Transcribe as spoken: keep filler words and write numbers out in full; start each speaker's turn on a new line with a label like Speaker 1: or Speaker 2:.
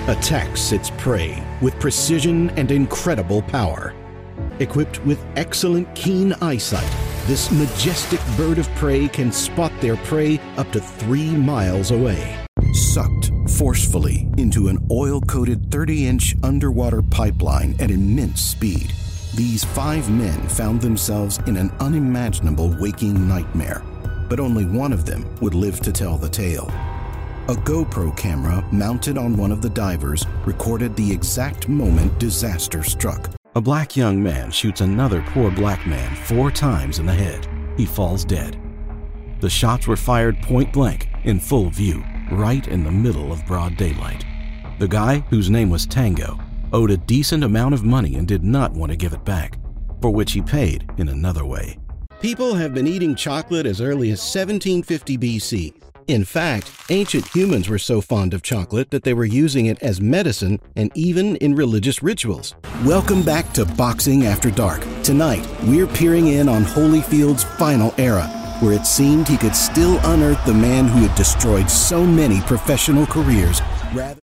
Speaker 1: attacks its prey with precision and incredible power. Equipped with excellent keen eyesight, this majestic bird of prey can spot their prey up to three miles away. Sucked forcefully into an oil-coated thirty-inch underwater pipeline at immense speed, these five men found themselves in an unimaginable waking nightmare, but only one of them would live to tell the tale. A GoPro camera mounted on one of the divers recorded the exact moment disaster struck. A black young man shoots another poor black man four times in the head. He falls dead. The shots were fired point blank, in full view, right in the middle of broad daylight. The guy, whose name was Tango, owed a decent amount of money and did not want to give it back, for which he paid in another way. People have been eating chocolate as early as seventeen fifty B C. In fact, ancient humans were so fond of chocolate that they were using it as medicine and even in religious rituals. Welcome back to Boxing After Dark. Tonight, we're peering in on Holyfield's final era, where it seemed he could still unearth the man who had destroyed so many professional careers rather